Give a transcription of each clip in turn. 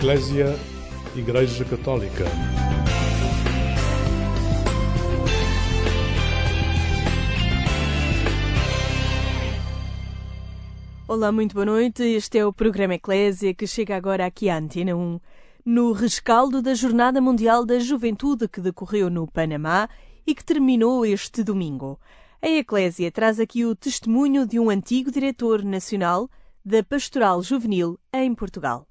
Eclésia, Igreja Católica. Olá, muito boa noite. Este é o programa Eclésia que chega agora aqui à Antena 1. No rescaldo da Jornada Mundial da Juventude que decorreu no Panamá e que terminou este domingo. A Eclésia traz aqui o testemunho de um antigo diretor nacional da Pastoral Juvenil em Portugal.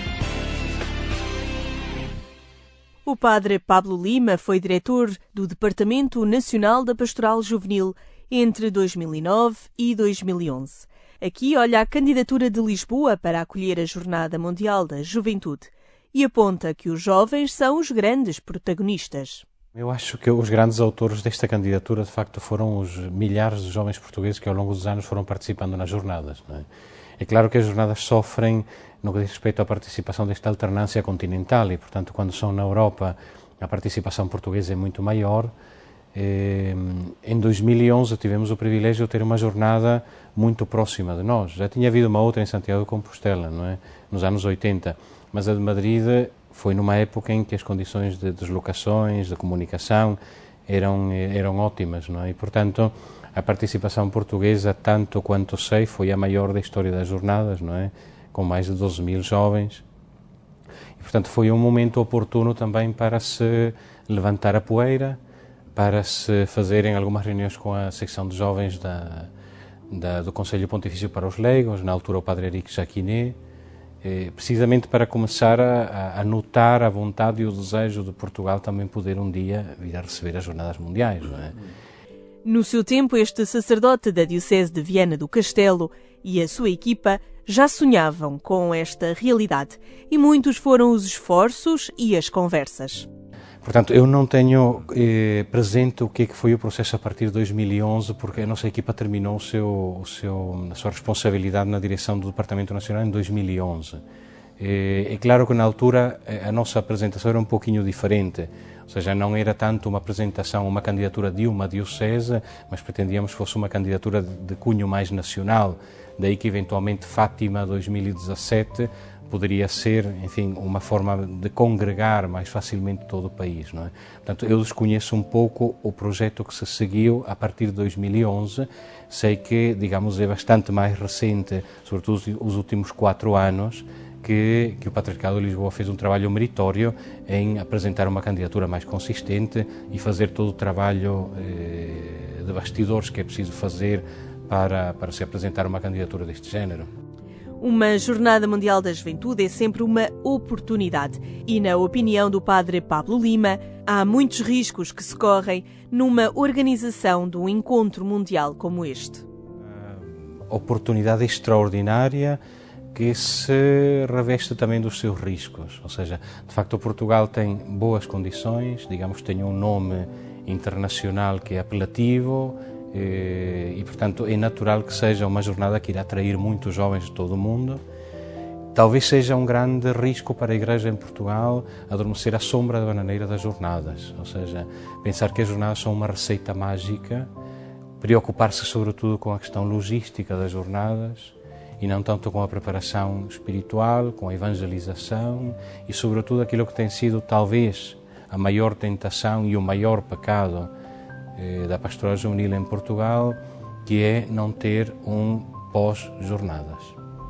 O padre Pablo Lima foi diretor do Departamento Nacional da Pastoral Juvenil entre 2009 e 2011. Aqui olha a candidatura de Lisboa para acolher a Jornada Mundial da Juventude e aponta que os jovens são os grandes protagonistas. Eu acho que os grandes autores desta candidatura, de facto, foram os milhares de jovens portugueses que ao longo dos anos foram participando nas jornadas. Não é? É claro que as jornadas sofrem no que diz respeito à participação desta alternância continental e, portanto, quando são na Europa, a participação portuguesa é muito maior. Em 2011 tivemos o privilégio de ter uma jornada muito próxima de nós. Já tinha havido uma outra em Santiago de Compostela, não é? Nos anos 80, mas a de Madrid foi numa época em que as condições de deslocações, de comunicação eram ótimas, não é? E, portanto, a participação portuguesa, tanto quanto sei, foi a maior da história das jornadas, não é? Com mais de 12 mil jovens. E, portanto, foi um momento oportuno também para se levantar a poeira, para se fazerem algumas reuniões com a secção de jovens do Conselho Pontifício para os Leigos, na altura o padre Henrique Jacquinet, precisamente para começar a notar a vontade e o desejo de Portugal também poder um dia vir a receber as Jornadas Mundiais, não é? No seu tempo, este sacerdote da Diocese de Viana do Castelo e a sua equipa já sonhavam com esta realidade e muitos foram os esforços e as conversas. Portanto, eu não tenho presente o que foi o processo a partir de 2011, porque a nossa equipa terminou a sua responsabilidade na direção do Departamento Nacional em 2011. É claro que na altura a nossa apresentação era um pouquinho diferente, ou seja, não era tanto uma apresentação, uma candidatura de uma diocese, mas pretendíamos que fosse uma candidatura de cunho mais nacional, daí que eventualmente Fátima 2017 poderia ser, enfim, uma forma de congregar mais facilmente todo o país, não é? Portanto, eu desconheço um pouco o projeto que se seguiu a partir de 2011, sei que, digamos, é bastante mais recente, sobretudo os últimos 4 anos, que o Patriarcado de Lisboa fez um trabalho meritório em apresentar uma candidatura mais consistente e fazer todo o trabalho de bastidores que é preciso fazer para se apresentar uma candidatura deste género. Uma Jornada Mundial da Juventude é sempre uma oportunidade e, na opinião do padre Pablo Lima, há muitos riscos que se correm numa organização de um encontro mundial como este. Oportunidade extraordinária que se reveste também dos seus riscos, ou seja, de facto Portugal tem boas condições, digamos, tem um nome internacional que é apelativo, e, portanto, é natural que seja uma jornada que irá atrair muitos jovens de todo o mundo. Talvez seja um grande risco para a Igreja em Portugal adormecer à sombra da bananeira das jornadas, ou seja, pensar que as jornadas são uma receita mágica, preocupar-se sobretudo com a questão logística das jornadas e não tanto com a preparação espiritual, com a evangelização e, sobretudo, aquilo que tem sido talvez a maior tentação e o maior pecado da Pastoral Juvenil em Portugal, que é não ter um pós-jornadas.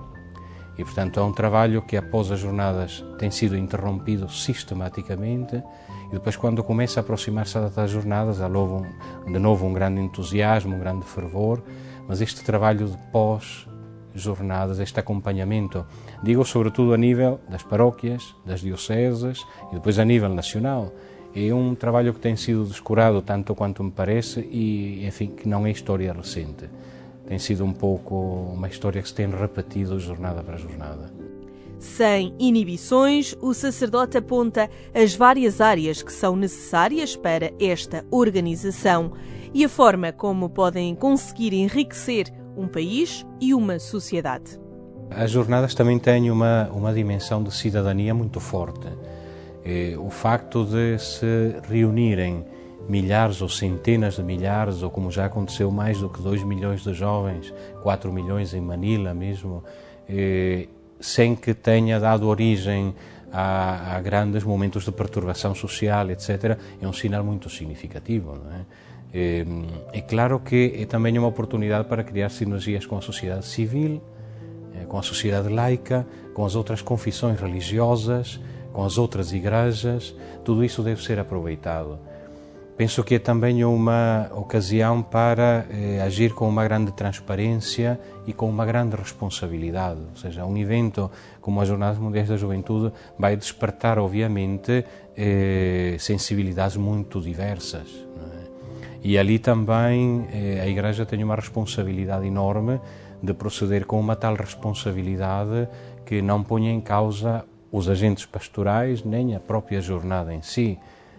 E, portanto, é um trabalho que após as jornadas tem sido interrompido sistematicamente e depois, quando começa a aproximar-se a data das jornadas, há de novo um grande entusiasmo, um grande fervor, mas este trabalho de pós-jornadas, este acompanhamento, digo sobretudo a nível das paróquias, das dioceses e depois a nível nacional, é um trabalho que tem sido descurado tanto quanto me parece e, enfim, que não é história recente. Tem sido um pouco uma história que se tem repetido jornada para jornada. Sem inibições, o sacerdote aponta as várias áreas que são necessárias para esta organização e a forma como podem conseguir enriquecer um país e uma sociedade. As jornadas também têm uma dimensão de cidadania muito forte. O facto de se reunirem milhares ou centenas de milhares, ou como já aconteceu, mais do que 2 milhões de jovens, 4 milhões em Manila mesmo, sem que tenha dado origem há grandes momentos de perturbação social, etc., é um sinal muito significativo, não é? É claro que é também uma oportunidade para criar sinergias com a sociedade civil, com a sociedade laica, com as outras confissões religiosas, com as outras igrejas. Tudo isso deve ser aproveitado. Penso que é também uma ocasião para agir com uma grande transparência e com uma grande responsabilidade. Ou seja, um evento como as Jornadas Mundiais da Juventude vai despertar, obviamente, sensibilidades muito diversas, não é? E ali também a Igreja tem uma responsabilidade enorme de proceder com uma tal responsabilidade que não ponha em causa os agentes pastorais nem a própria jornada em si.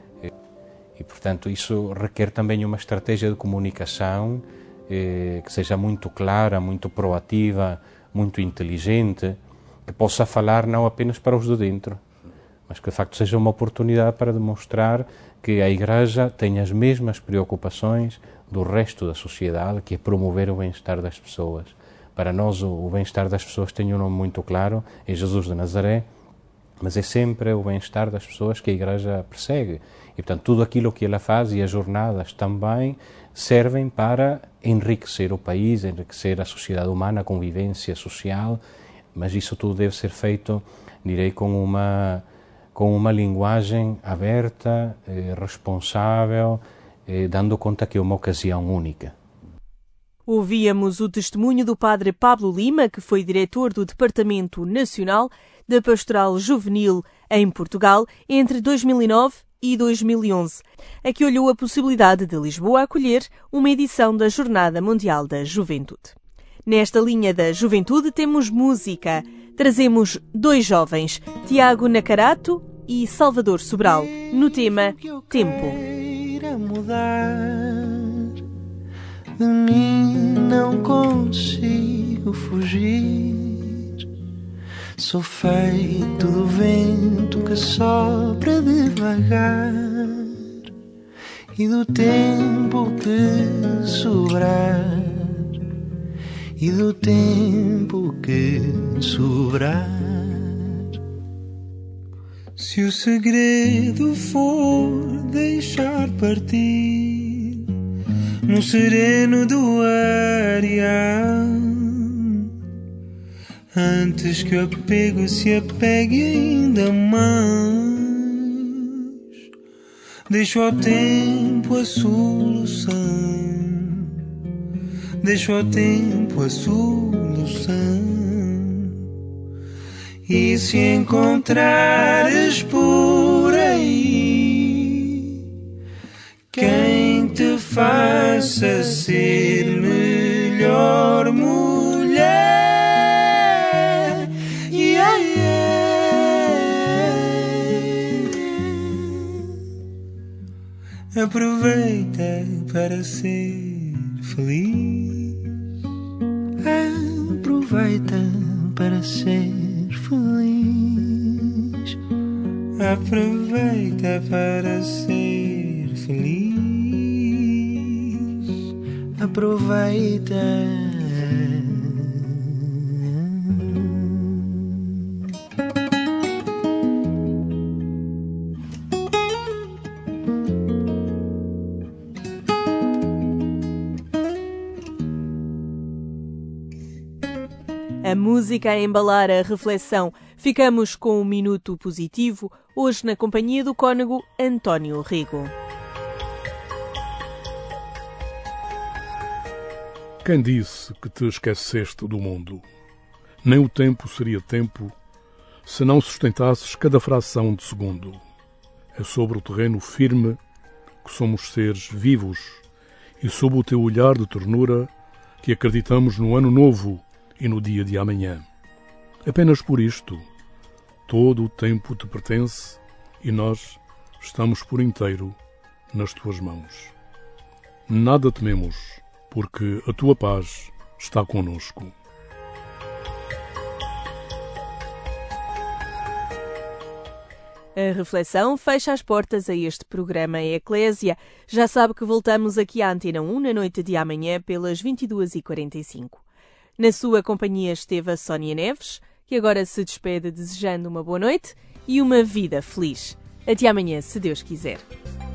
E, portanto, isso requer também uma estratégia de comunicação que seja muito clara, muito proativa, muito inteligente, que possa falar não apenas para os de dentro, mas que de facto seja uma oportunidade para demonstrar que a Igreja tem as mesmas preocupações do resto da sociedade, que é promover o bem-estar das pessoas. Para nós o bem-estar das pessoas tem um nome muito claro, é Jesus de Nazaré, mas é sempre o bem-estar das pessoas que a Igreja persegue. E, portanto, tudo aquilo que ela faz e as jornadas também servem para enriquecer o país, enriquecer a sociedade humana, a convivência social, mas isso tudo deve ser feito, direi, com uma linguagem aberta, responsável, dando conta que é uma ocasião única. Ouvíamos o testemunho do padre Pablo Lima, que foi diretor do Departamento Nacional da Pastoral Juvenil em Portugal entre 2009 e 2011, a que olhou a possibilidade de Lisboa acolher uma edição da Jornada Mundial da Juventude. Nesta linha da juventude temos música. Trazemos dois jovens, Tiago Nacarato e Salvador Sobral, no tema Tempo. De mim não consigo fugir. Sou feito do vento que sopra devagar e do tempo que sobrar, e do tempo que sobrar. Se o segredo for deixar partir no sereno do areal, antes que o apego se apegue ainda mais, deixo ao tempo a solução, deixo ao tempo a solução. E se encontrares por aí quem te faça ser melhor mulher, yeah, yeah. Aproveita para ser feliz, aproveita para ser feliz, aproveita para ser feliz, aproveita. A música a embalar a reflexão. Ficamos com um minuto positivo, hoje na companhia do cônego António Rego. Quem disse que te esqueceste do mundo? Nem o tempo seria tempo se não sustentasses cada fração de segundo. É sobre o terreno firme que somos seres vivos e sob o teu olhar de ternura que acreditamos no ano novo e no dia de amanhã. Apenas por isto, todo o tempo te pertence e nós estamos por inteiro nas tuas mãos. Nada tememos, porque a tua paz está conosco. A reflexão fecha as portas a este programa Eclésia. Já sabe que voltamos aqui à Antena 1 na noite de amanhã pelas 22h45. Na sua companhia esteve a Sónia Neves, que agora se despede desejando uma boa noite e uma vida feliz. Até amanhã, se Deus quiser.